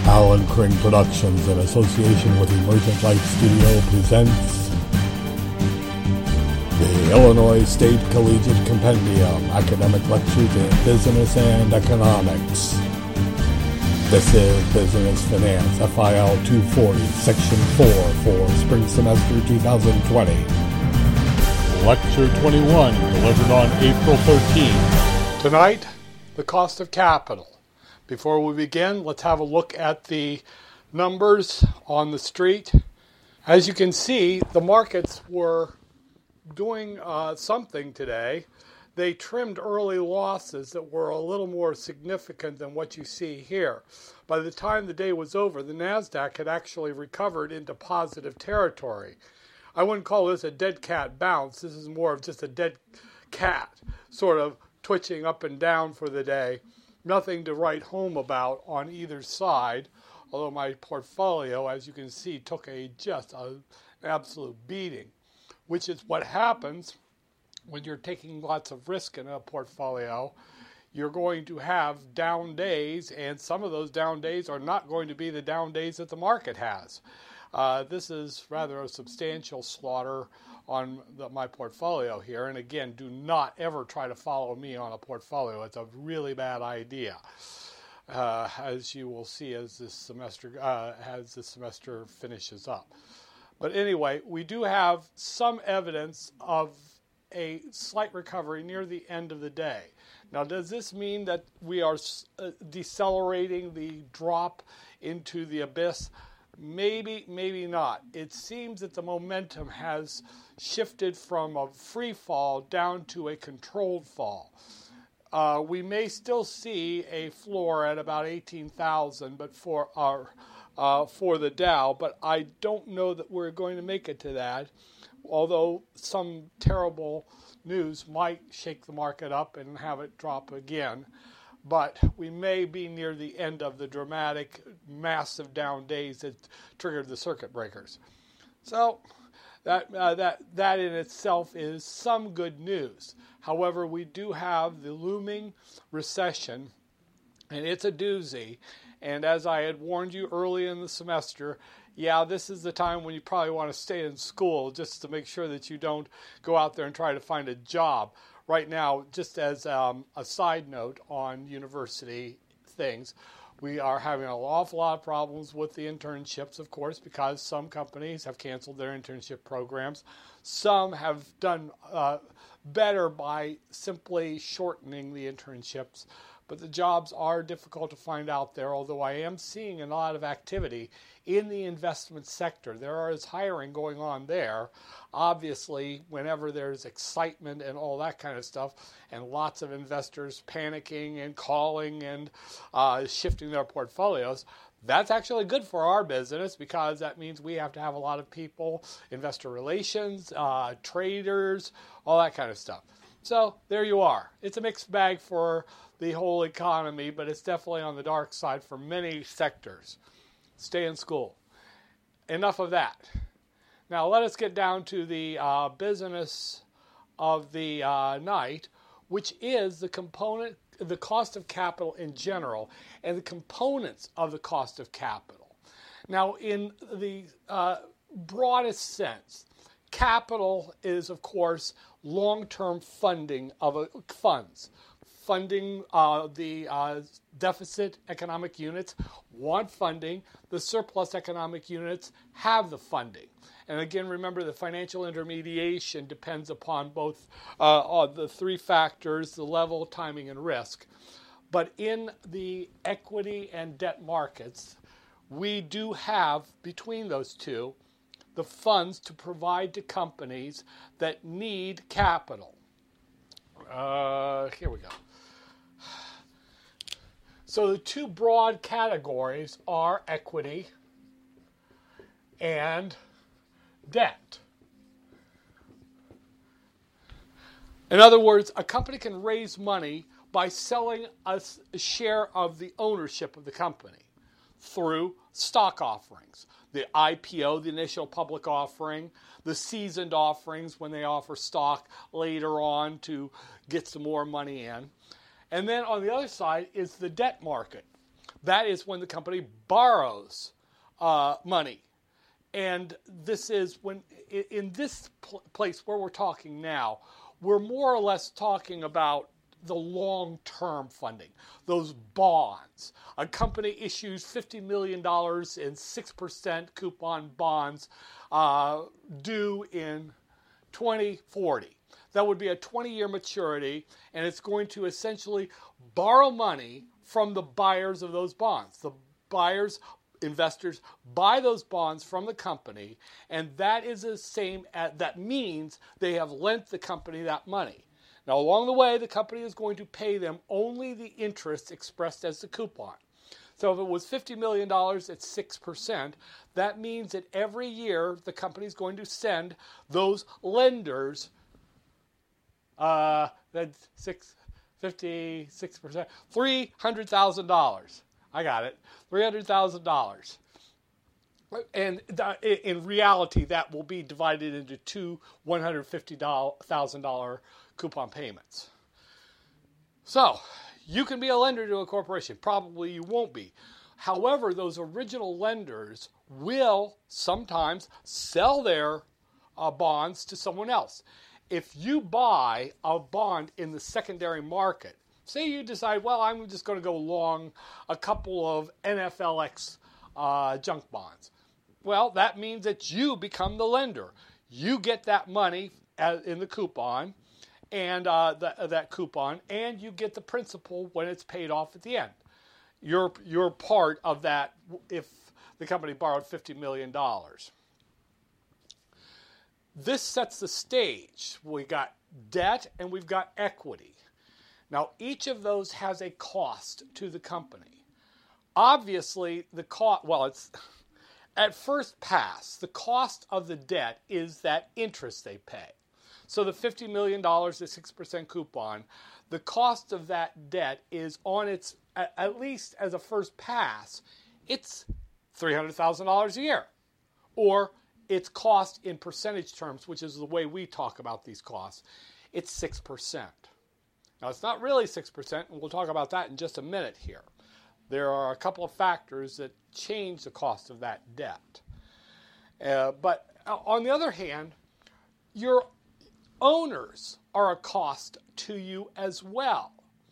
Alan Crane Productions, in association with Emergent Light Studio, presents the Illinois State Collegiate Compendium, Academic Lectures in Business and Economics. This is Business Finance, FIL 240, Section 4 for Spring Semester 2020. Lecture 21, delivered on April 13. Tonight, the cost of capital. Before we begin, let's have a look at the numbers on the street. As you can see, the markets were doing something today. They trimmed early losses that were a little more significant than what you see here. By the time the day was over, the NASDAQ had actually recovered into positive territory. I wouldn't call this a dead cat bounce. This is more of just a dead cat sort of twitching up and down for the day. Nothing to write home about on either side, although my portfolio, as you can see, took just an absolute beating, which is what happens when you're taking lots of risk in a portfolio. You're going to have down days, and some of those down days are not going to be the down days that the market has. This is rather a substantial slaughter on my portfolio here. And again, do not ever try to follow me on a portfolio. It's a really bad idea, as you will see as this semester finishes up. But anyway, we do have some evidence of a slight recovery near the end of the day. Now, does this mean that we are decelerating the drop into the abyss? Maybe, maybe not. It seems that the momentum has shifted from a free fall down to a controlled fall. We may still see a floor at about 18,000, but for the Dow, but I don't know that we're going to make it to that. Although some terrible news might shake the market up and have it drop again. But we may be near the end of the dramatic, massive down days that triggered the circuit breakers. So that in itself is some good news. However, we do have the looming recession, and it's a doozy. And as I had warned you early in the semester, this is the time when you probably want to stay in school just to make sure that you don't go out there and try to find a job. Right now, just as a side note on university things, we are having an awful lot of problems with the internships, of course, because some companies have canceled their internship programs. Some have done better by simply shortening the internships. But the jobs are difficult to find out there, although I am seeing a lot of activity in the investment sector. There is hiring going on there. Obviously, whenever there's excitement and all that kind of stuff, and lots of investors panicking and calling and shifting their portfolios, that's actually good for our business because that means we have to have a lot of people, investor relations, traders, all that kind of stuff. So there you are. It's a mixed bag for the whole economy, but it's definitely on the dark side for many sectors. Stay in school. Enough of that. Now let us get down to the business of the night, which is the cost of capital in general, and the components of the cost of capital. Now, in the broadest sense, capital is, of course, long-term funding of funds. Funding the deficit economic units want funding. The surplus economic units have the funding. And again, remember the financial intermediation depends upon both the three factors, the level, timing, and risk. But in the equity and debt markets, we do have, between those two, the funds to provide to companies that need capital. Here we go. So the two broad categories are equity and debt. In other words, a company can raise money by selling a share of the ownership of the company through stock offerings. The IPO, the initial public offering, the seasoned offerings when they offer stock later on to get some more money in. And then on the other side is the debt market. That is when the company borrows money. And this is when, in this place where we're talking now, we're more or less talking about the long-term funding, those bonds. A company issues $50 million in 6% coupon bonds due in 2040. That would be a 20-year maturity, and it's going to essentially borrow money from the buyers of those bonds. The buyers, investors, buy those bonds from the company, and that is the same as, that means they have lent the company that money. Now, along the way, the company is going to pay them only the interest expressed as the coupon. So if it was $50 million at 6%, that means that every year the company is going to send those lenders, that's 56%, $300,000. I got it, $300,000. And in reality, that will be divided into two $150,000 coupon payments. So, you can be a lender to a corporation. Probably you won't be. However, those original lenders will sometimes sell their bonds to someone else. If you buy a bond in the secondary market, say you decide, well, I'm just going to go long a couple of NFLX junk bonds. Well, that means that you become the lender. You get that money in the coupon, and that coupon, and you get the principal when it's paid off at the end. You're part of that if the company borrowed $50 million. This sets the stage. We got debt and we've got equity. Now, each of those has a cost to the company. Obviously, the cost, well, it's at first pass, the cost of the debt is that interest they pay. So the $50 million, the 6% coupon, the cost of that debt is on its, at least as a first pass, it's $300,000 a year. Or its cost in percentage terms, which is the way we talk about these costs, it's 6%. Now, it's not really 6%, and we'll talk about that in just a minute here. There are a couple of factors that change the cost of that debt. But on the other hand, your owners are a cost to you as well.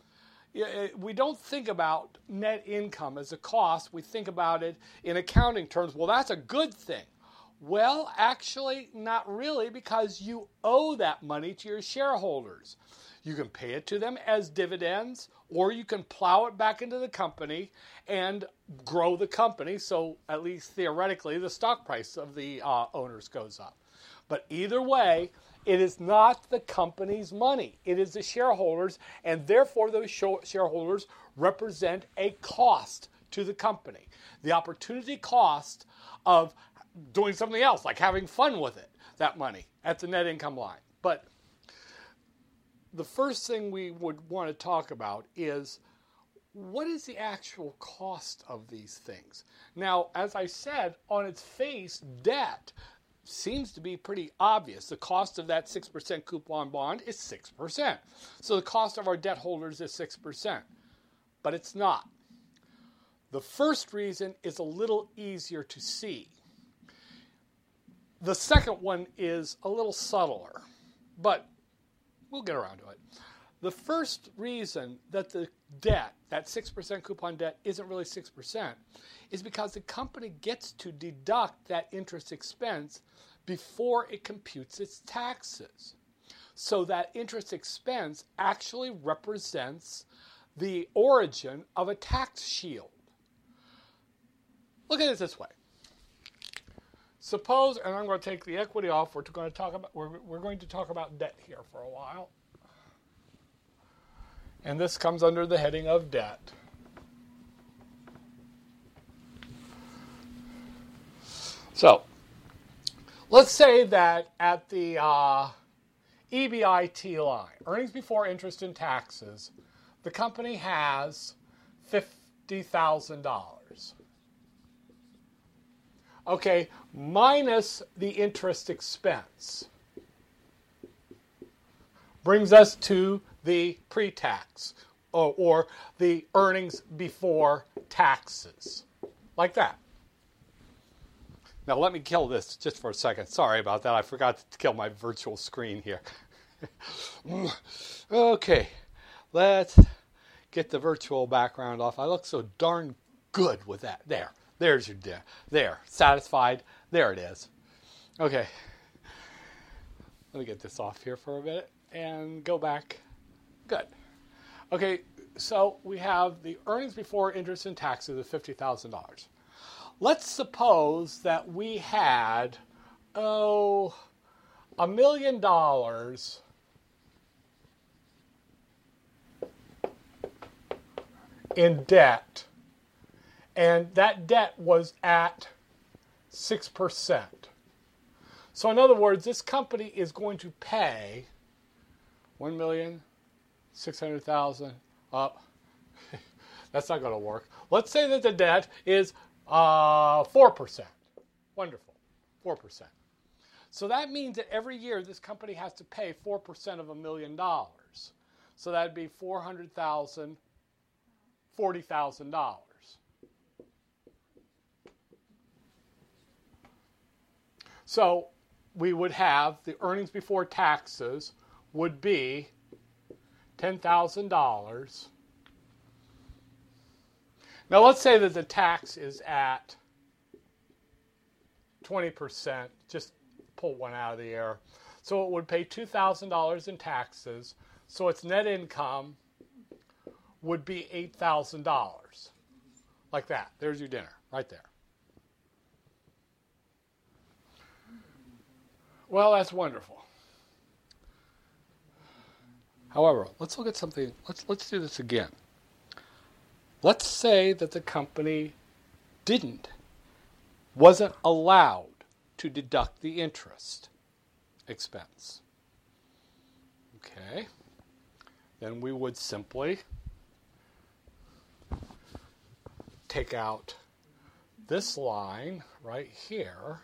We don't think about net income as a cost. We think about it in accounting terms. Well, that's a good thing. Well, actually, not really, because you owe that money to your shareholders. You can pay it to them as dividends, or you can plow it back into the company and grow the company, so at least theoretically the stock price of the owners goes up. But either way, it is not the company's money. It is the shareholders, and therefore those shareholders represent a cost to the company. The opportunity cost of doing something else, like having fun with it, that money, at the net income line. But the first thing we would want to talk about is, what is the actual cost of these things? Now, as I said, on its face, debt seems to be pretty obvious. The cost of that 6% coupon bond is 6%. So the cost of our debt holders is 6%. But it's not. The first reason is a little easier to see. The second one is a little subtler, but we'll get around to it. The first reason that the debt, that 6% coupon debt, isn't really 6% is because the company gets to deduct that interest expense before it computes its taxes. So that interest expense actually represents the origin of a tax shield. Look at it this way. Suppose, and I'm going to take the equity off. We're going to talk about debt here for a while. And this comes under the heading of debt. So, let's say that at the EBIT line, earnings before interest and taxes, the company has $50,000. Okay, minus the interest expense brings us to the pre-tax. or the earnings before taxes, like that. Now let me kill this just for a second. Sorry about that. I forgot to kill my virtual screen here. Okay, let's get the virtual background off. I look so darn good with that. There's your there. Satisfied? There it is. Okay. Let me get this off here for a minute and go back. Good. Okay, so we have the earnings before interest and taxes of $50,000. Let's suppose that we had, $1 million in debt, and that debt was at 6%. So in other words, this company is going to pay $1,600,000 up. That's not going to work. Let's say that the debt is 4%. Wonderful, 4%. So that means that every year this company has to pay 4% of $1 million. So that'd be $400,000, $40,000. So we would have the earnings before taxes would be $10,000. Now let's say that the tax is at 20%. Just pull one out of the air. So it would pay $2,000 in taxes. So its net income would be $8,000. Like that. There's your dinner right there. Well, that's wonderful. However, let's look at something. Let's do this again. Let's say that the company wasn't allowed to deduct the interest expense. Okay. Then we would simply take out this line right here.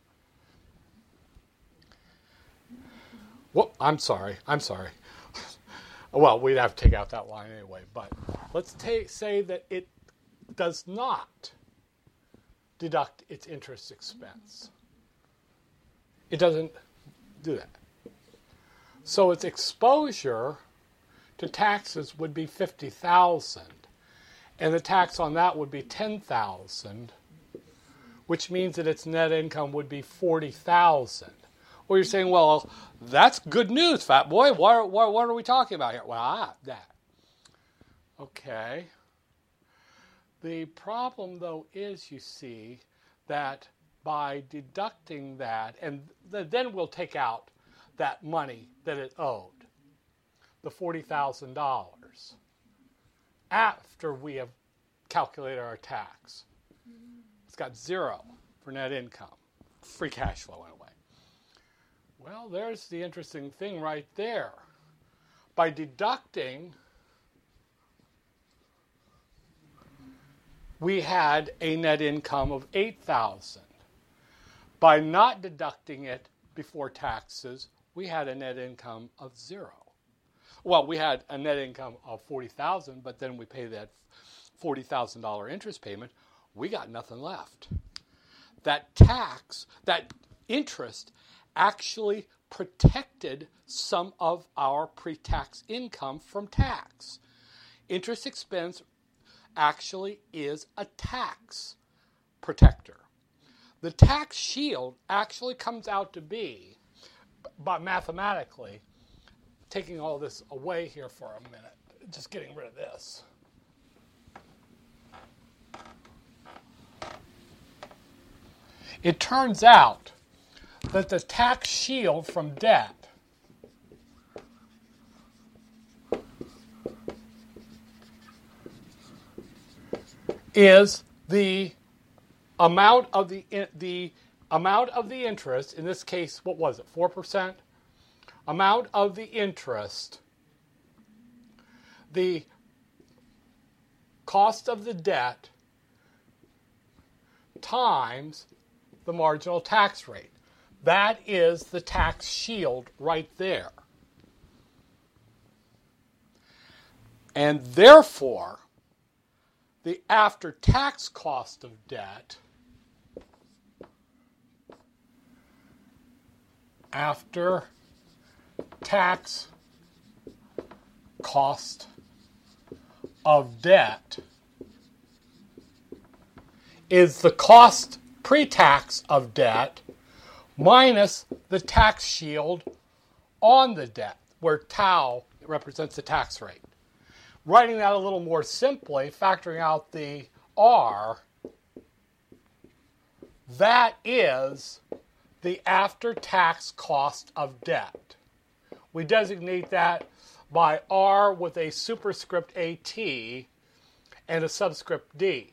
Whoop, I'm sorry. Well, we'd have to take out that line anyway, but let's say that it does not deduct its interest expense. It doesn't do that. So its exposure to taxes would be $50,000, and the tax on that would be $10,000, which means that its net income would be $40,000. Well, you're saying, well, that's good news, fat boy. What are we talking about here? Well, that. Okay. The problem, though, is, you see, that by deducting that, and then we'll take out that money that it owed, the $40,000, after we have calculated our tax. It's got 0 for net income, free cash flow in a way. Well, there's the interesting thing right there. By deducting, we had a net income of $8,000. By not deducting it before taxes, we had a net income of 0. Well, we had a net income of $40,000, but then we paid that $40,000 interest payment. We got nothing left. That tax, that interest, actually protected some of our pre-tax income from tax. Interest expense actually is a tax protector. The tax shield actually comes out to be, but mathematically, taking all this away here for a minute, just getting rid of this. It turns out that the tax shield from debt is the amount of the interest. In this case, what was it? 4%. Amount of the interest, the cost of the debt times the marginal tax rate. That is the tax shield right there. And therefore, the after-tax cost of debt is the cost pre-tax of debt minus the tax shield on the debt, where tau represents the tax rate. Writing that a little more simply, factoring out the R, that is the after-tax cost of debt. We designate that by R with a superscript AT and a subscript D.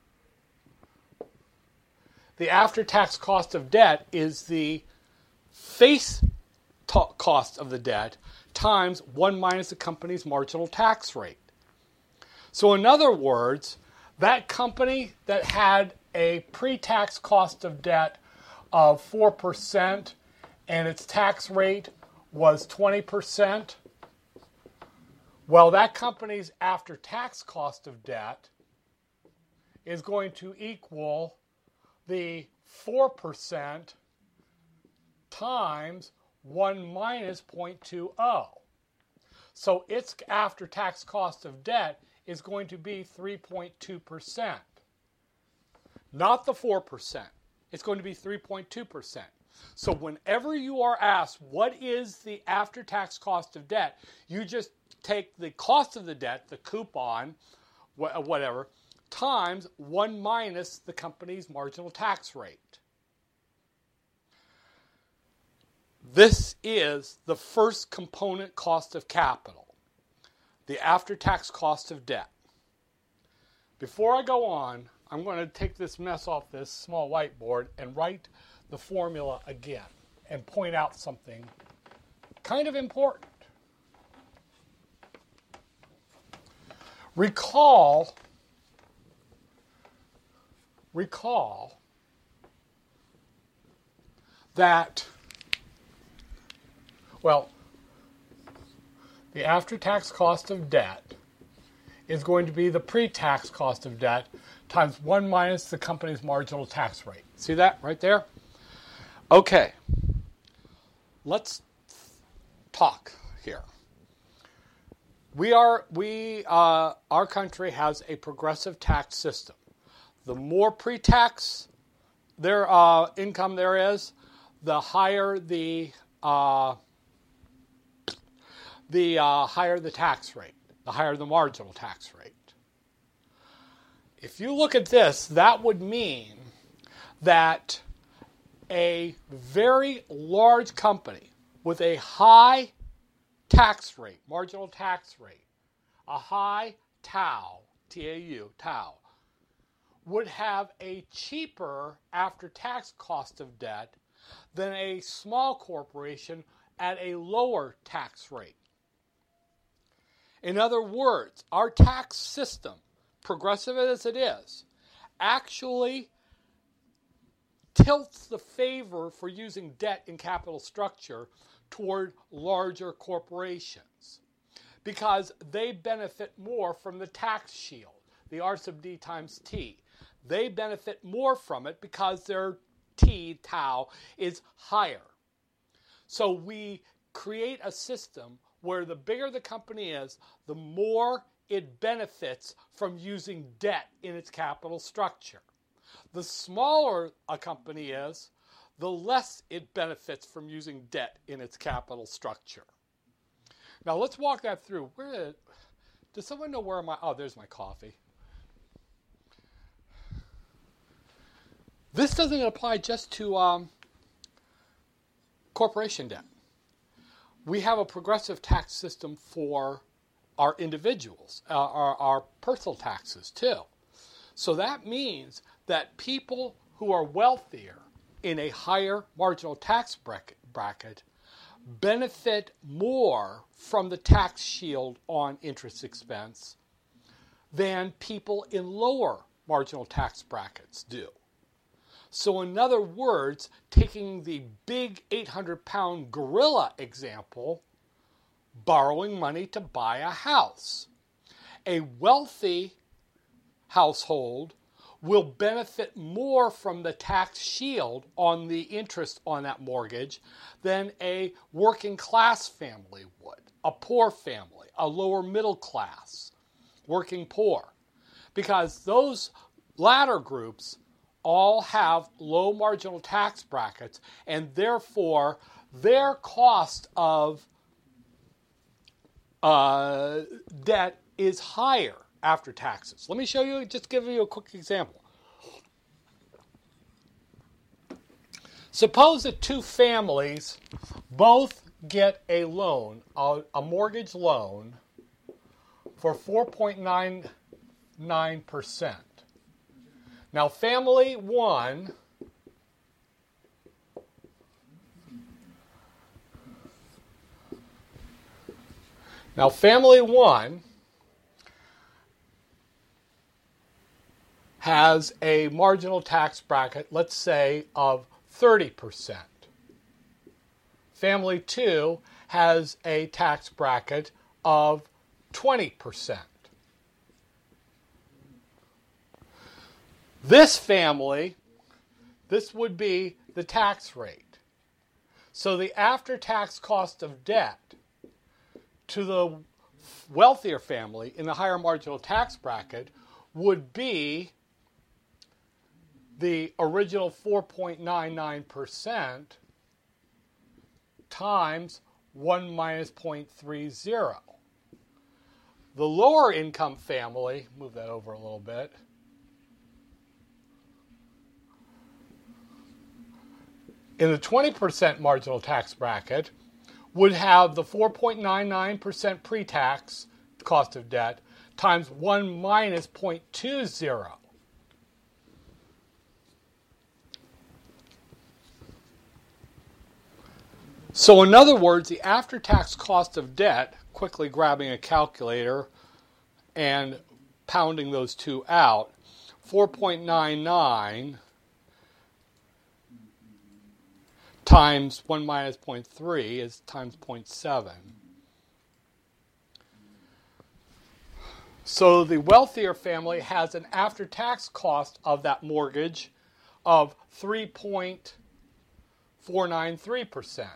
The after-tax cost of debt is the face cost of the debt times 1 minus the company's marginal tax rate. So in other words, that company that had a pre-tax cost of debt of 4% and its tax rate was 20%, well, that company's after-tax cost of debt is going to equal the 4% times 1 minus 0.20. So its after-tax cost of debt is going to be 3.2%. Not the 4%. It's going to be 3.2%. So whenever you are asked what is the after-tax cost of debt, you just take the cost of the debt, the coupon, whatever, times 1 minus the company's marginal tax rate. This is the first component cost of capital, the after-tax cost of debt. Before I go on, I'm going to take this mess off this small whiteboard and write the formula again and point out something kind of important. Recall that, well, the after-tax cost of debt is going to be the pre-tax cost of debt times 1 minus the company's marginal tax rate. See that right there? Okay, let's talk here. Our country has a progressive tax system. The more pre-tax income there is, the higher the higher the tax rate, the higher the marginal tax rate. If you look at this, that would mean that a very large company with a high tax rate, marginal tax rate, a high tau, T-A-U, tau, would have a cheaper after-tax cost of debt than a small corporation at a lower tax rate. In other words, our tax system, progressive as it is, actually tilts the favor for using debt in capital structure toward larger corporations because they benefit more from the tax shield, the R sub D times T. They benefit more from it because their T, tau, is higher. So we create a system where the bigger the company is, the more it benefits from using debt in its capital structure. The smaller a company is, the less it benefits from using debt in its capital structure. Now let's walk that through. Does someone know where there's my coffee. This doesn't apply just to corporation debt. We have a progressive tax system for our individuals, our personal taxes too. So that means that people who are wealthier in a higher marginal tax bracket benefit more from the tax shield on interest expense than people in lower marginal tax brackets do. So in other words, taking the big 800-pound gorilla example, borrowing money to buy a house. A wealthy household will benefit more from the tax shield on the interest on that mortgage than a working class family would, a poor family, a lower middle class, working poor. Because those latter groups all have low marginal tax brackets, and therefore their cost of debt is higher after taxes. Let me show you, just give you a quick example. Suppose that two families both get a loan, a mortgage loan, for 4.99%. Now, family one has a marginal tax bracket, let's say, of 30%. Family 2 has a tax bracket of 20%. This family, this would be the tax rate. So the after-tax cost of debt to the wealthier family in the higher marginal tax bracket would be the original 4.99% times 1 minus 0.30. The lower income family, move that over a little bit, in the 20% marginal tax bracket would have the 4.99% pre-tax cost of debt times 1 minus 0.20. So in other words, the after-tax cost of debt, quickly grabbing a calculator and pounding those two out, 4.99 times 1 minus 0.3 is times 0.7. So the wealthier family has an after-tax cost of that mortgage of 3.493%.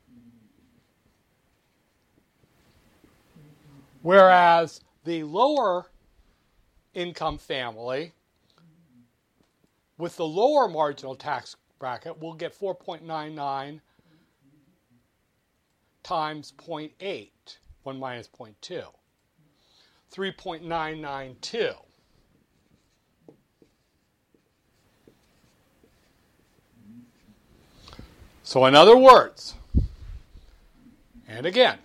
Whereas the lower income family with the lower marginal tax bracket will get 4.99 times 0.8, 1 minus 0.2, 3.992. So in other words, and again,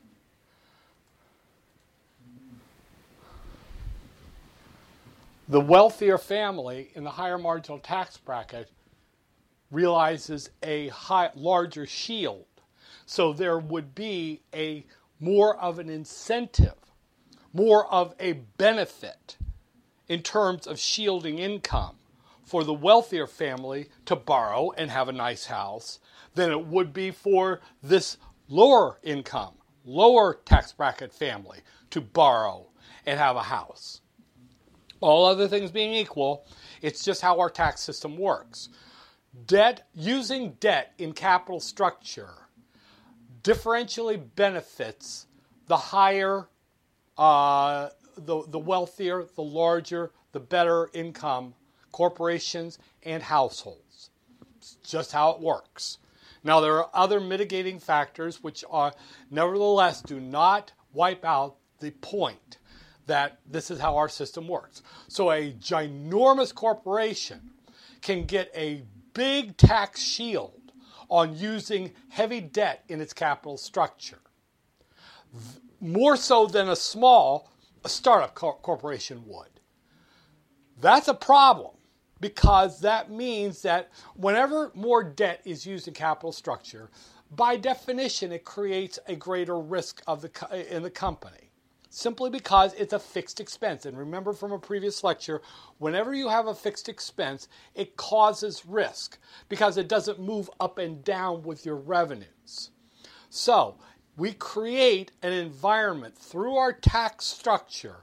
the wealthier family in the higher marginal tax bracket realizes a larger shield. So there would be more of an incentive, more of a benefit in terms of shielding income for the wealthier family to borrow and have a nice house than it would be for this lower income, lower tax bracket family to borrow and have a house. All other things being equal, it's just how our tax system works. Using debt in capital structure differentially benefits the higher, the wealthier, the larger, the better income corporations and households. It's just how it works. Now, there are other mitigating factors which nevertheless do not wipe out the point that this is how our system works. So a ginormous corporation can get a big tax shield on using heavy debt in its capital structure, more so than a startup corporation would. That's a problem, because that means that whenever more debt is used in capital structure, by definition, it creates a greater risk in the company, simply because it's a fixed expense. And remember from a previous lecture, whenever you have a fixed expense, it causes risk because it doesn't move up and down with your revenues. So we create an environment through our tax structure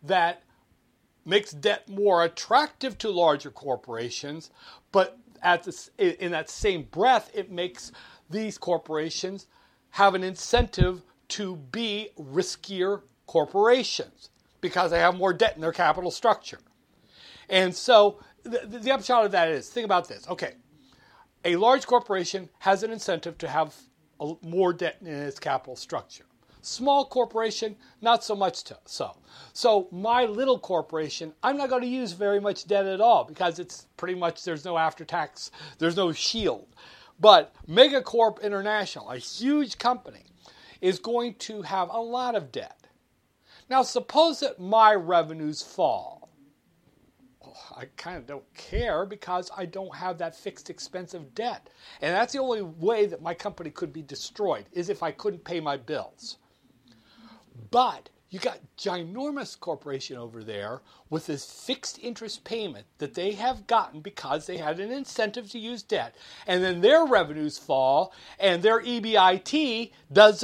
that makes debt more attractive to larger corporations, but in that same breath, it makes these corporations have an incentive to be riskier corporations because they have more debt in their capital structure. And so the upshot of that is, think about this. Okay, a large corporation has an incentive to have more debt in its capital structure. Small corporation, not so much so. So my little corporation, I'm not going to use very much debt at all because it's pretty much, there's no after tax, there's no shield. But Megacorp International, a huge company, is going to have a lot of debt. Now suppose that my revenues fall. I kind of don't care because I don't have that fixed expense of debt. And that's the only way that my company could be destroyed, is if I couldn't pay my bills. But you got ginormous corporation over there with this fixed interest payment that they have gotten because they had an incentive to use debt. And then their revenues fall and their EBIT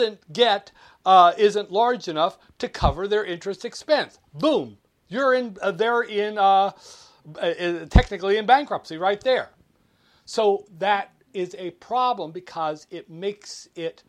isn't large enough to cover their interest expense. Boom. They're technically in bankruptcy right there. So that is a problem because it makes it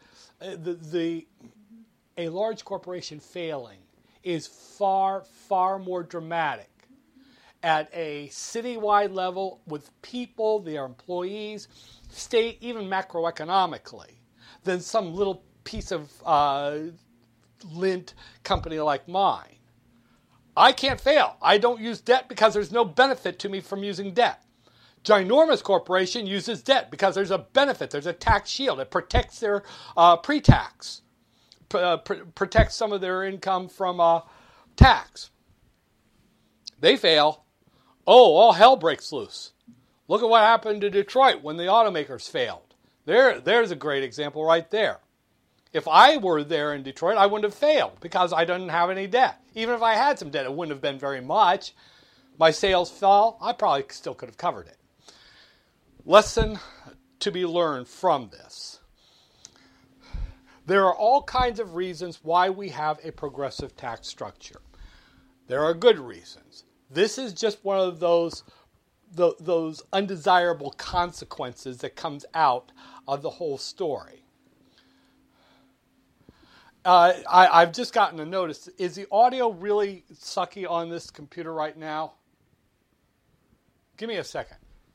a large corporation failing is far, far more dramatic at a citywide level with people, their employees, state, even macroeconomically, than some little piece of lint company like mine. I can't fail. I don't use debt because there's no benefit to me from using debt. Ginormous corporation uses debt because there's a benefit. There's a tax shield. It protects their pre-tax. Protects some of their income from tax. They fail. Oh, all hell breaks loose. Look at what happened to Detroit when the automakers failed. There's a great example right there. If I were there in Detroit, I wouldn't have failed because I didn't have any debt. Even if I had some debt, it wouldn't have been very much. My sales fell. I probably still could have covered it. Lesson to be learned from this. There are all kinds of reasons why we have a progressive tax structure. There are good reasons. This is just one of those undesirable consequences that comes out of the whole story. I've just gotten a notice. Is the audio really sucky on this computer right now? Give me a second.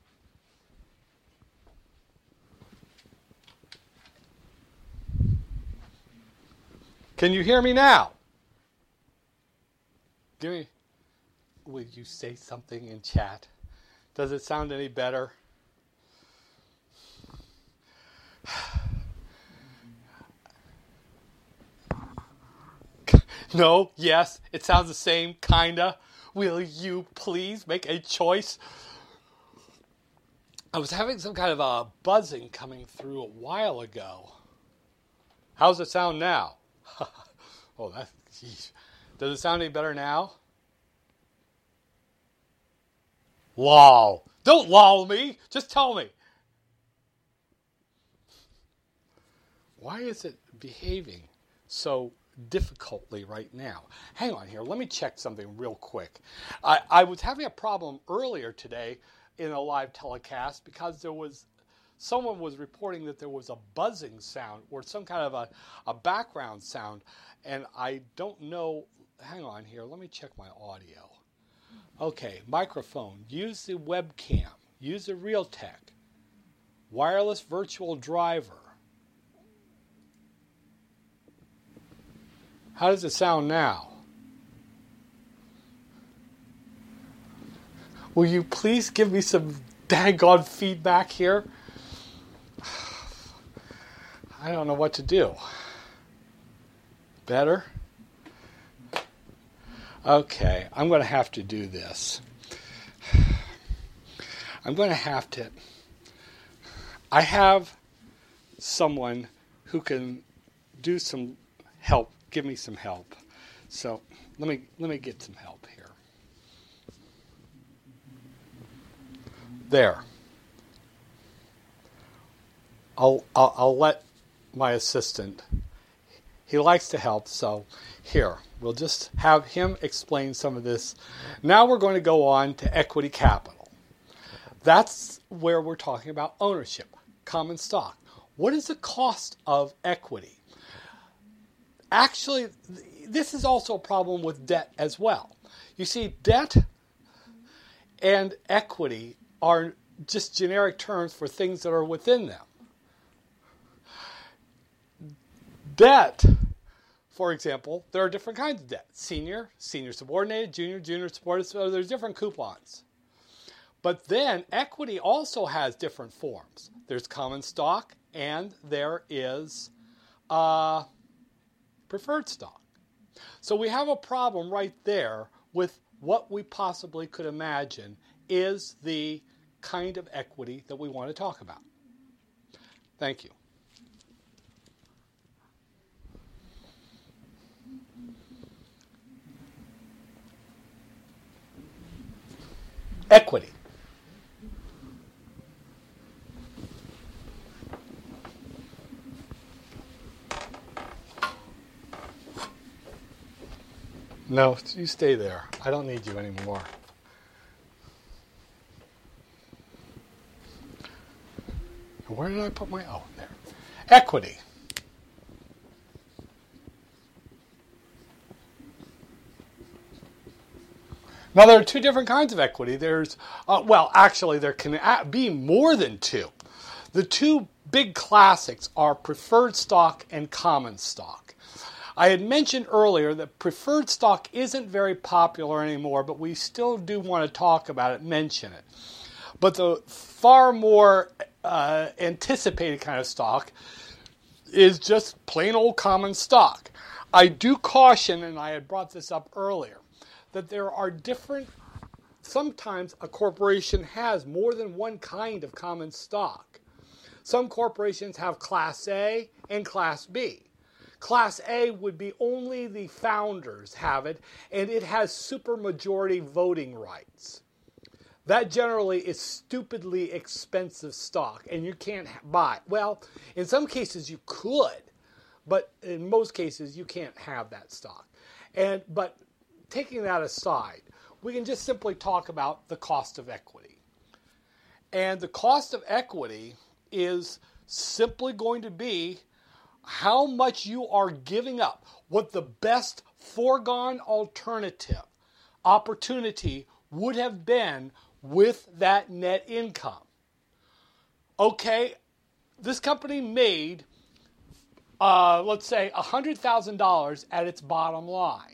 Can you hear me now? Will you say something in chat? Does it sound any better? No, yes, it sounds the same, kinda. Will you please make a choice? I was having some kind of a buzzing coming through a while ago. How's it sound now? Oh, geez. Does it sound any better now? Lol. Don't lol me. Just tell me. Why is it behaving so difficultly right now? Hang on here. Let me check something real quick. I was having a problem earlier today in a live telecast because someone was reporting that there was a buzzing sound or some kind of a background sound, and I don't know. Hang on here. Let me check my audio. Okay, microphone. Use the webcam. Use the Realtek. Wireless virtual driver. How does it sound now? Will you please give me some daggone feedback here? I don't know what to do. Better? Okay, I'm going to have to do this. I have someone who can do some help, give me some help. So let me get some help here. There. I'll let my assistant He likes to help, so here, we'll just have him explain some of this. Now we're going to go on to equity capital. That's where we're talking about ownership, common stock. What is the cost of equity? Actually, this is also a problem with debt as well. You see, debt and equity are just generic terms for things that are within them. Debt, for example, there are different kinds of debt. Senior, senior subordinated, junior, junior subordinated, so there's different coupons. But then equity also has different forms. There's common stock and there is preferred stock. So we have a problem right there with what we possibly could imagine is the kind of equity that we want to talk about. Thank you. Equity. No, you stay there. I don't need you anymore. Where did I put my... Oh, there. Equity. Now, there are two different kinds of equity. There's, actually, there can be more than two. The two big classics are preferred stock and common stock. I had mentioned earlier that preferred stock isn't very popular anymore, but we still do want to talk about it, mention it. But the far more anticipated kind of stock is just plain old common stock. I do caution, and I had brought this up earlier, that there are different, sometimes a corporation has more than one kind of common stock. Some corporations have Class A and Class B. Class A would be only the founders have it, and it has supermajority voting rights. That generally is stupidly expensive stock, and you can't buy. Well, in some cases you could, but in most cases you can't have that stock. But taking that aside, we can just simply talk about the cost of equity. And the cost of equity is simply going to be how much you are giving up, what the best foregone alternative opportunity would have been with that net income. Okay, this company made, let's say, $100,000 at its bottom line.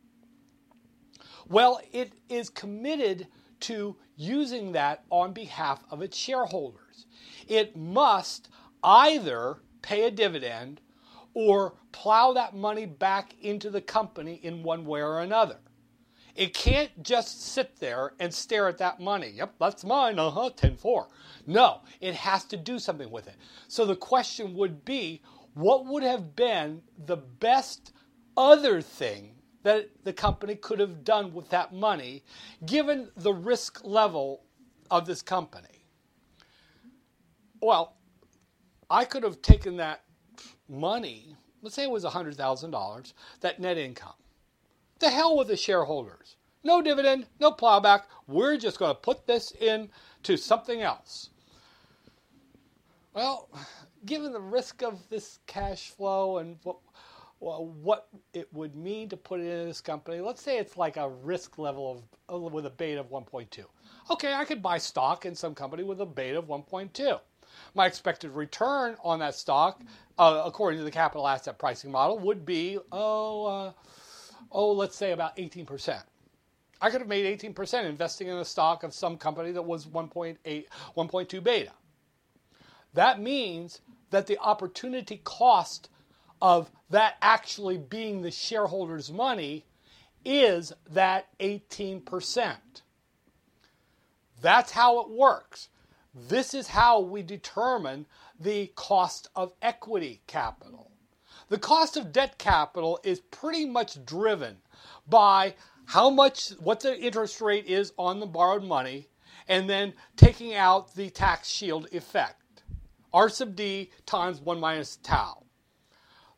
Well, it is committed to using that on behalf of its shareholders. It must either pay a dividend or plow that money back into the company in one way or another. It can't just sit there and stare at that money. Yep, that's mine, 10-4. No, it has to do something with it. So the question would be, what would have been the best other thing that the company could have done with that money, given the risk level of this company? Well, I could have taken that money, let's say it was $100,000, that net income. To hell with the shareholders. No dividend, no plowback. We're just going to put this into something else. Well, given the risk of this cash flow and what it would mean to put it in this company, let's say it's like a risk level with a beta of 1.2. Okay, I could buy stock in some company with a beta of 1.2. My expected return on that stock, according to the capital asset pricing model, would be, let's say about 18%. I could have made 18% investing in a stock of some company that was 1.2 beta. That means that the opportunity cost of that actually being the shareholders' money is that 18%. That's how it works. This is how we determine the cost of equity capital. The cost of debt capital is pretty much driven by what the interest rate is on the borrowed money, and then taking out the tax shield effect. R sub D times 1 minus tau.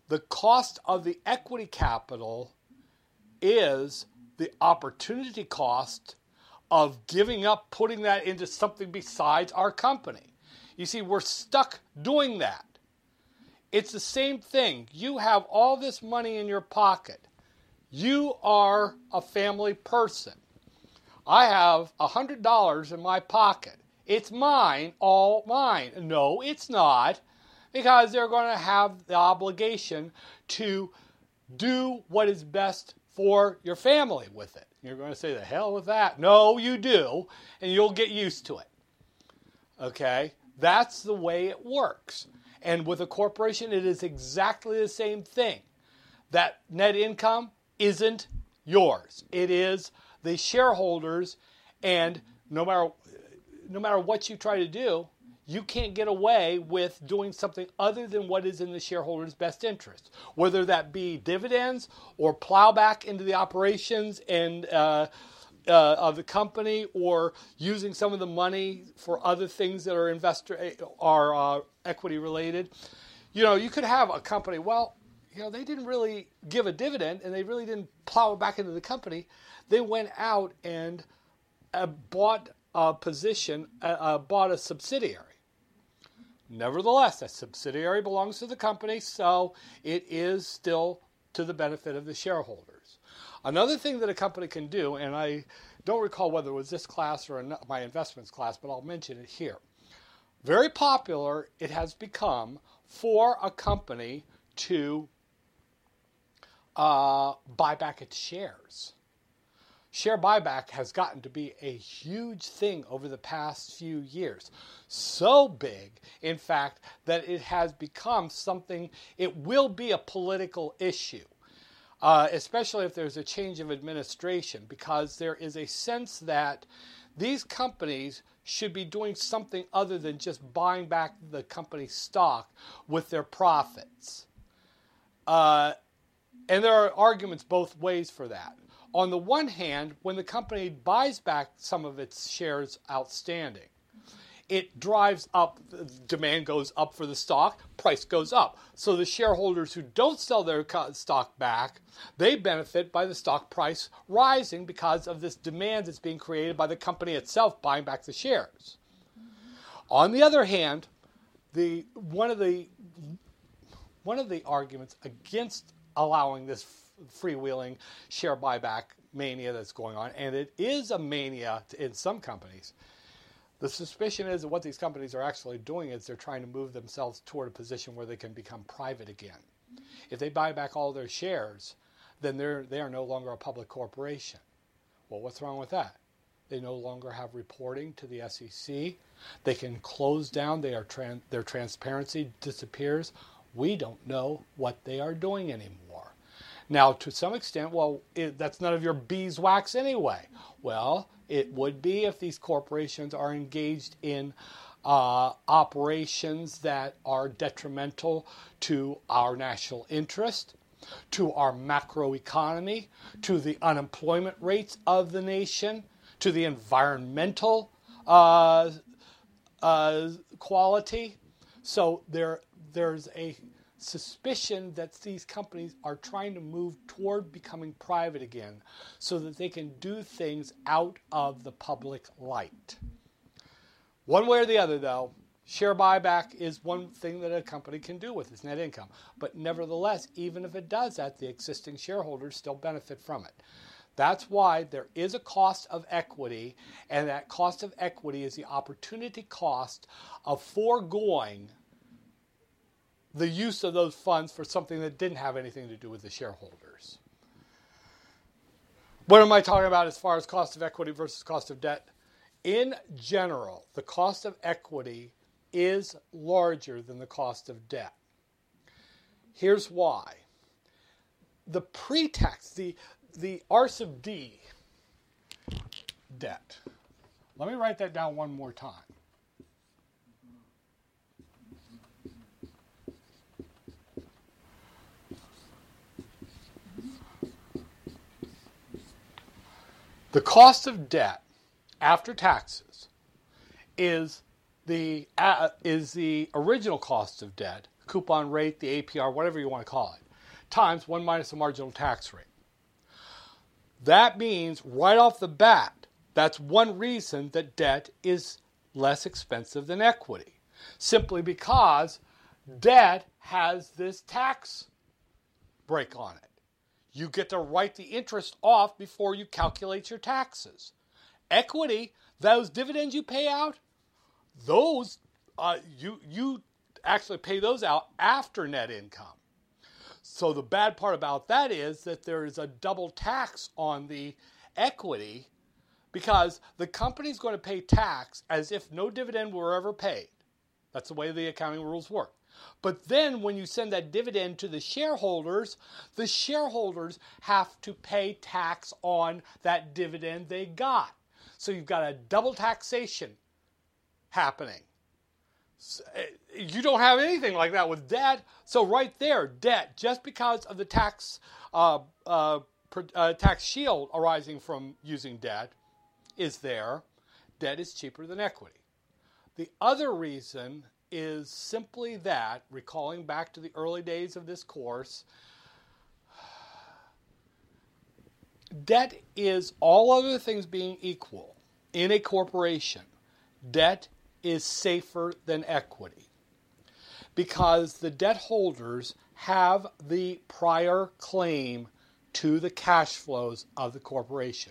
The cost of the equity capital is the opportunity cost of giving up, putting that into something besides our company. You see, we're stuck doing that. It's the same thing. You have all this money in your pocket. You are a family person. I have $100 in my pocket. It's mine, all mine. No, it's not, because they're going to have the obligation to do what is best for your family with it. You're going to say, the hell with that. No, you do, and you'll get used to it. Okay? That's the way it works. And with a corporation, it is exactly the same thing. That net income isn't yours. It is the shareholders, and no matter what you try to do, you can't get away with doing something other than what is in the shareholders' best interest, whether that be dividends or plow back into the operations and of the company, or using some of the money for other things that are equity related. You could have a company, they didn't really give a dividend and they really didn't plow it back into the company. They went out and bought a subsidiary. Nevertheless, that subsidiary belongs to the company, so it is still to the benefit of the shareholders. Another thing that a company can do, and I don't recall whether it was this class or my investments class, but I'll mention it here. Very popular it has become for a company to buy back its shares. Share buyback has gotten to be a huge thing over the past few years. So big, in fact, that it has become something, it will be a political issue, especially if there's a change of administration, because there is a sense that these companies should be doing something other than just buying back the company's stock with their profits. And there are arguments both ways for that. On the one hand, when the company buys back some of its shares outstanding, it drives up, demand goes up for the stock, price goes up. So the shareholders who don't sell their stock back, they benefit by the stock price rising because of this demand that's being created by the company itself buying back the shares. On the other hand, one of the arguments against allowing this freewheeling share buyback mania that's going on, and it is a mania in some companies. The suspicion is that what these companies are actually doing is they're trying to move themselves toward a position where they can become private again. If they buy back all their shares, then they are no longer a public corporation. Well, what's wrong with that? They no longer have reporting to the SEC. They can close down. Their transparency disappears. We don't know what they are doing anymore. Now, to some extent, that's none of your beeswax anyway. Well, it would be if these corporations are engaged in operations that are detrimental to our national interest, to our macroeconomy, to the unemployment rates of the nation, to the environmental quality. So there's a suspicion that these companies are trying to move toward becoming private again so that they can do things out of the public light. One way or the other, though, share buyback is one thing that a company can do with its net income. But nevertheless, even if it does that, the existing shareholders still benefit from it. That's why there is a cost of equity, and that cost of equity is the opportunity cost of foregoing the use of those funds for something that didn't have anything to do with the shareholders. What am I talking about as far as cost of equity versus cost of debt? In general, the cost of equity is larger than the cost of debt. Here's why. The pre-tax, the R sub D debt. Let me write that down one more time. The cost of debt after taxes is the original cost of debt coupon rate, the APR, whatever you want to call it, times 1 minus the marginal tax rate. That means right off the bat, that's one reason that debt is less expensive than equity. Simply because debt has this tax break on it. You get to write the interest off before you calculate your taxes. Equity, those dividends you pay out, those you actually pay those out after net income. So the bad part about that is that there is a double tax on the equity because the company's going to pay tax as if no dividend were ever paid. That's the way the accounting rules work. But then when you send that dividend to the shareholders have to pay tax on that dividend they got. So you've got a double taxation happening. You don't have anything like that with debt. So right there, debt, just because of the tax shield arising from using debt, is there. Debt is cheaper than equity. The other reason is simply that, recalling back to the early days of this course, debt is, all other things being equal, in a corporation, debt is safer than equity because the debt holders have the prior claim to the cash flows of the corporation.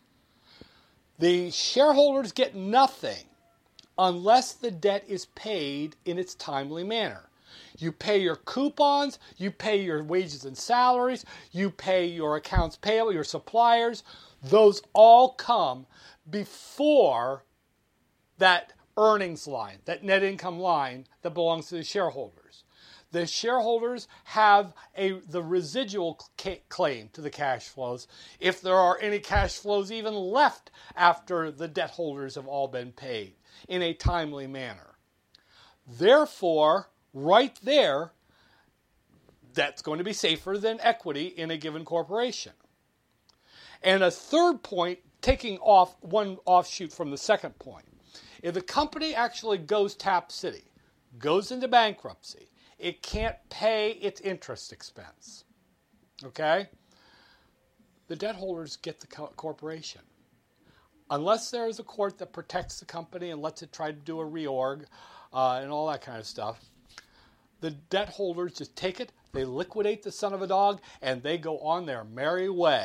The shareholders get nothing unless the debt is paid in its timely manner. You pay your coupons, you pay your wages and salaries, you pay your accounts payable, your suppliers. Those all come before that earnings line, that net income line that belongs to the shareholders. The shareholders have the residual claim to the cash flows if there are any cash flows even left after the debt holders have all been paid in a timely manner. Therefore, right there, that's going to be safer than equity in a given corporation. And a third point, taking off one offshoot from the second point, if the company actually goes tap city, goes into bankruptcy, it can't pay its interest expense. Okay? The debt holders get the corporation. Unless there is a court that protects the company and lets it try to do a reorg and all that kind of stuff, the debt holders just take it, they liquidate the son of a dog, and they go on their merry way.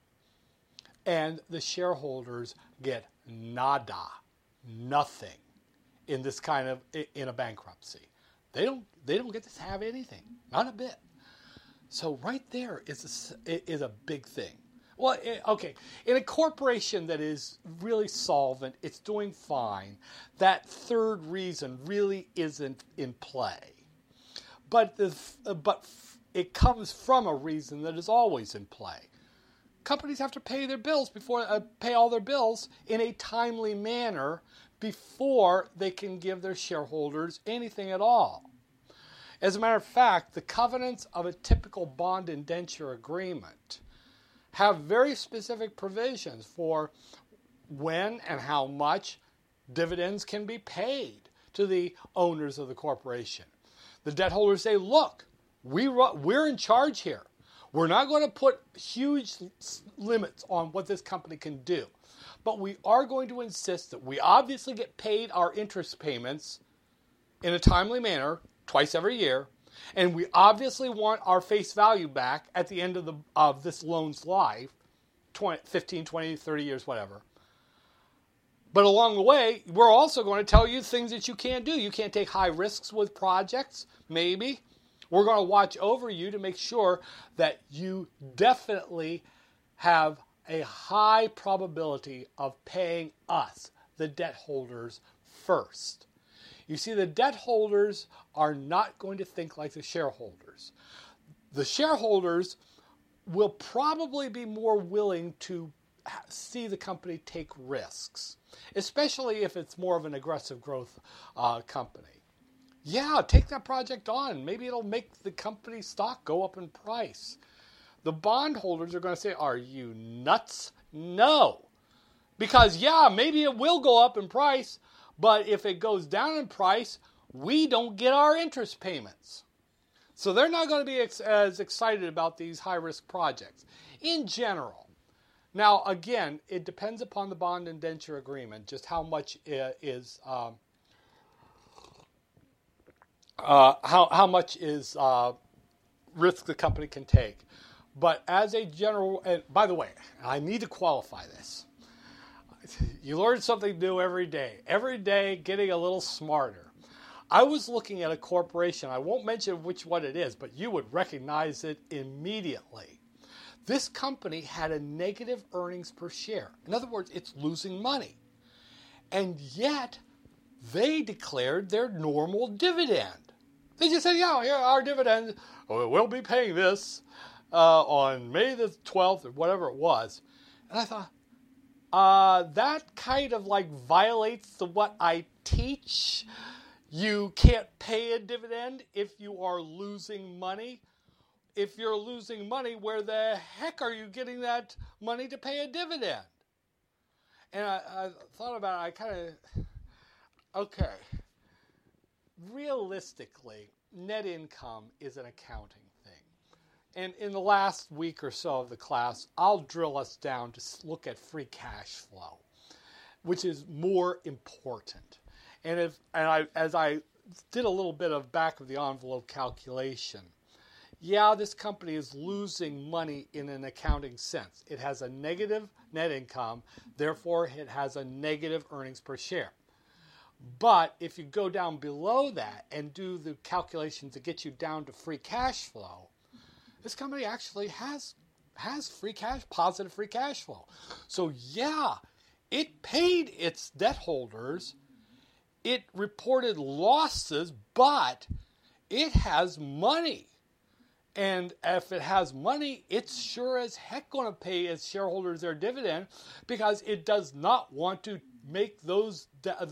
And the shareholders get nada. Nothing in this kind of, in a bankruptcy. They don't get to have anything, not a bit. So right there is a big thing. Well, okay, in a corporation that is really solvent, it's doing fine, that third reason really isn't in play. But it comes from a reason that is always in play. Companies have to pay their bills pay all their bills in a timely manner before they can give their shareholders anything at all. As a matter of fact, the covenants of a typical bond indenture agreement have very specific provisions for when and how much dividends can be paid to the owners of the corporation. The debt holders say, look, we're in charge here. We're not going to put huge limits on what this company can do. But we are going to insist that we obviously get paid our interest payments in a timely manner, twice every year. And we obviously want our face value back at the end of this loan's life, 15, 20, 30 years, whatever. But along the way, we're also going to tell you things that you can't do. You can't take high risks with projects, maybe. We're going to watch over you to make sure that you definitely have a high probability of paying us, the debt holders, first. You see, the debt holders are not going to think like the shareholders. The shareholders will probably be more willing to see the company take risks, especially if it's more of an aggressive growth company. Yeah, take that project on. Maybe it'll make the company's stock go up in price. The bondholders are going to say, are you nuts? No. Because, yeah, maybe it will go up in price, but if it goes down in price, we don't get our interest payments. So they're not going to be as excited about these high-risk projects in general. Now, again, it depends upon the bond indenture agreement, just how much is how much is risk the company can take. But as a general, and by the way, I need to qualify this. You learn something new every day getting a little smarter. I was looking at a corporation, I won't mention which one it is, but you would recognize it immediately. This company had a negative earnings per share. In other words, it's losing money. And yet, they declared their normal dividend. They just said, yeah, our dividend, we'll be paying this on May the 12th or whatever it was. And I thought, that kind of like violates what I teach. You can't pay a dividend if you are losing money. If you're losing money, where the heck are you getting that money to pay a dividend? And I thought about it, okay. Realistically, net income is an accounting thing. And in the last week or so of the class, I'll drill us down to look at free cash flow, which is more important. And as I did a little bit of back of the envelope calculation, this company is losing money in an accounting sense. It has a negative net income, therefore it has a negative earnings per share. But if you go down below that and do the calculations to get you down to free cash flow, this company actually has positive free cash flow. So it paid its debt holders. It reported losses, but it has money. And if it has money, it's sure as heck going to pay its shareholders their dividend, because it does not want to make those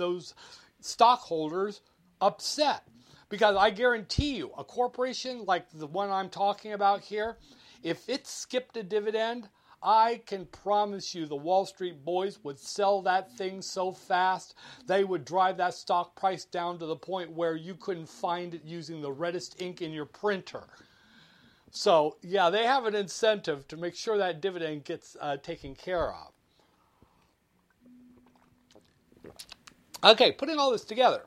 stockholders upset. Because I guarantee you, a corporation like the one I'm talking about here, if it skipped a dividend, I can promise you the Wall Street boys would sell that thing so fast, they would drive that stock price down to the point where you couldn't find it using the reddest ink in your printer. So, they have an incentive to make sure that dividend gets taken care of. Okay, putting all this together.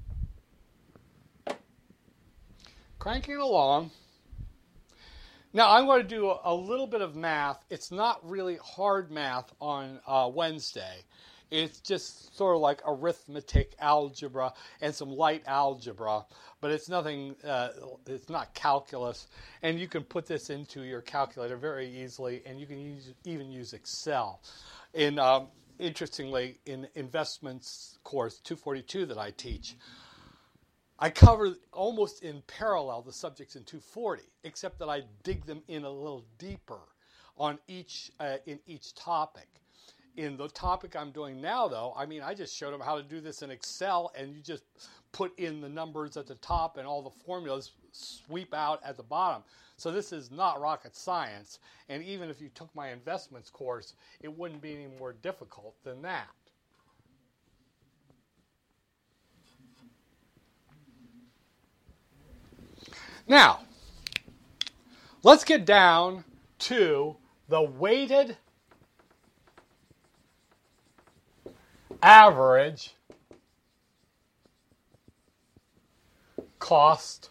Cranking along. Now, I'm going to do a little bit of math. It's not really hard math on Wednesday. It's just sort of like arithmetic, algebra, and some light algebra. But it's nothing, it's not calculus. And you can put this into your calculator very easily, and you can even use Excel. Interestingly, in investments course 242 that I teach, I cover almost in parallel the subjects in 240, except that I dig them in a little deeper on in each topic. In the topic I'm doing now, though, I just showed them how to do this in Excel, and you just put in the numbers at the top and all the formulas sweep out at the bottom. So this is not rocket science, and even if you took my investments course, it wouldn't be any more difficult than that. Now, let's get down to the weighted average cost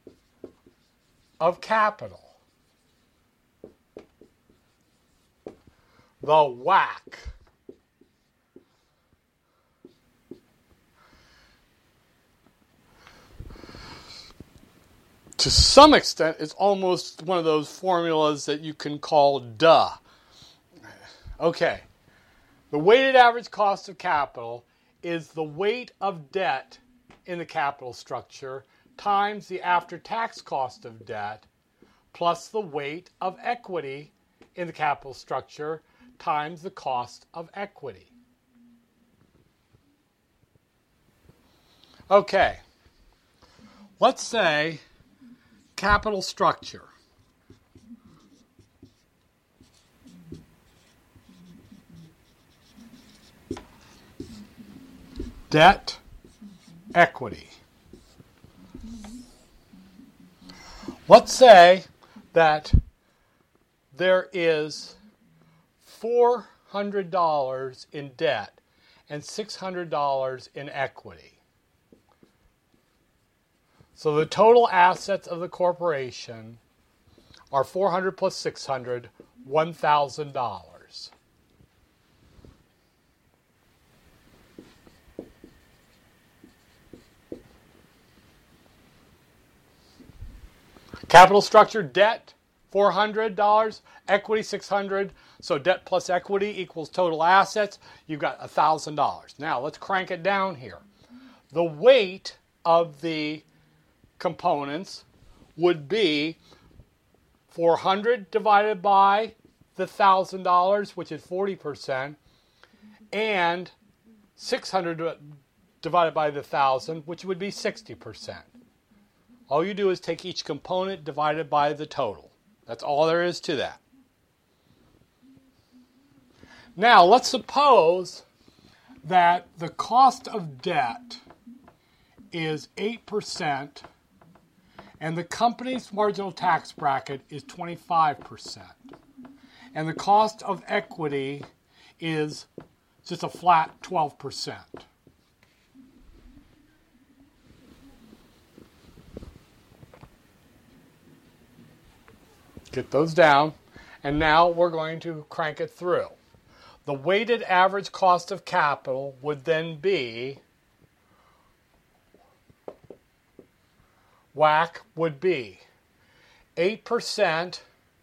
of capital. The WACC. To some extent, it's almost one of those formulas that you can call duh. Okay. The weighted average cost of capital is the weight of debt in the capital structure times the after-tax cost of debt plus the weight of equity in the capital structure times the cost of equity. Okay. Let's say capital structure. Debt, equity. Let's say that there is $400 in debt and $600 in equity. So the total assets of the corporation are $400 plus $600, $1,000. Capital structure, debt, $400, equity, $600. So debt plus equity equals total assets. You've got $1,000. Now let's crank it down here. The weight of the components would be 400 divided by the $1,000, which is 40%, and 600 divided by the 1,000, which would be 60%. All you do is take each component divided by the total. That's all there is to that. Now, let's suppose that the cost of debt is 8% and the company's marginal tax bracket is 25%. And the cost of equity is just a flat 12%. Get those down, and now we're going to crank it through. The weighted average cost of capital would then be, WACC would be 8%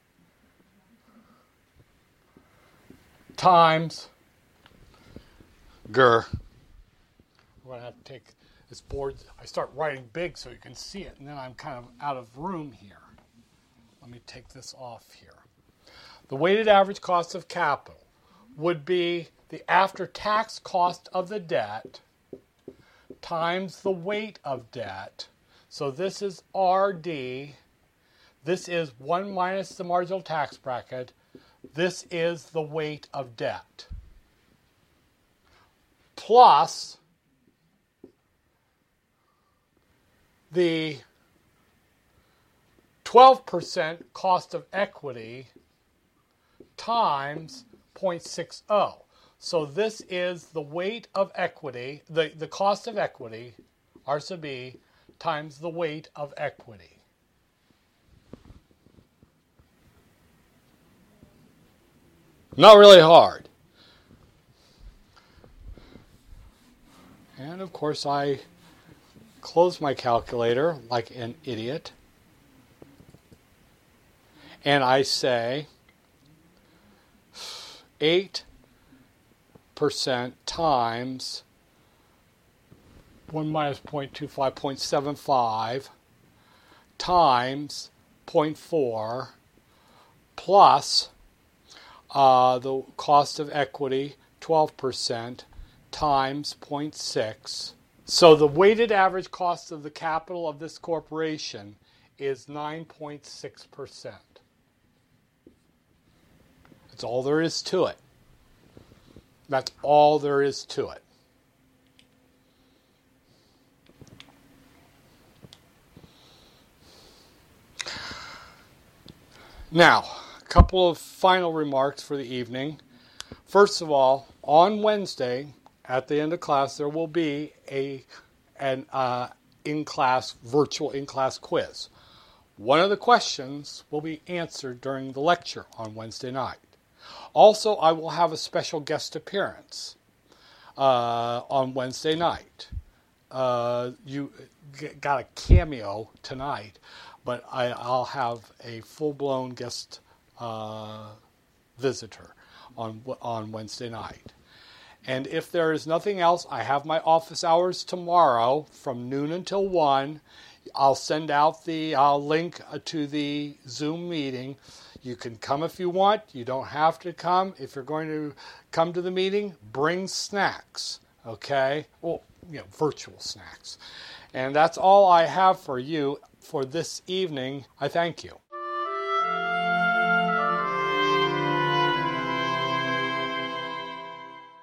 times GER. We're going to have to take this board. I start writing big so you can see it, and then I'm kind of out of room here. Let me take this off here. The weighted average cost of capital would be the after-tax cost of the debt times the weight of debt. So this is RD. This is 1 minus the marginal tax bracket. This is the weight of debt. Plus the 12% cost of equity times 0.60. So this is the weight of equity, the cost of equity, R sub B, times the weight of equity. Not really hard. And of course I close my calculator like an idiot. And I say 8% times 1 minus 0.25, 0.75 times 0.4 plus the cost of equity, 12%, times 0.6. So the weighted average cost of the capital of this corporation is 9.6%. That's all there is to it. That's all there is to it. Now, a couple of final remarks for the evening. First of all, on Wednesday, at the end of class, there will be an in-class, virtual in-class quiz. One of the questions will be answered during the lecture on Wednesday night. Also, I will have a special guest appearance on Wednesday night. You got a cameo tonight, but I'll have a full-blown guest visitor on Wednesday night. And if there is nothing else, I have my office hours tomorrow from noon until 1. I'll send out the link to the Zoom meeting. You can come if you want. You don't have to come. If you're going to come to the meeting, bring snacks, okay? Well, virtual snacks. And that's all I have for you for this evening. I thank you.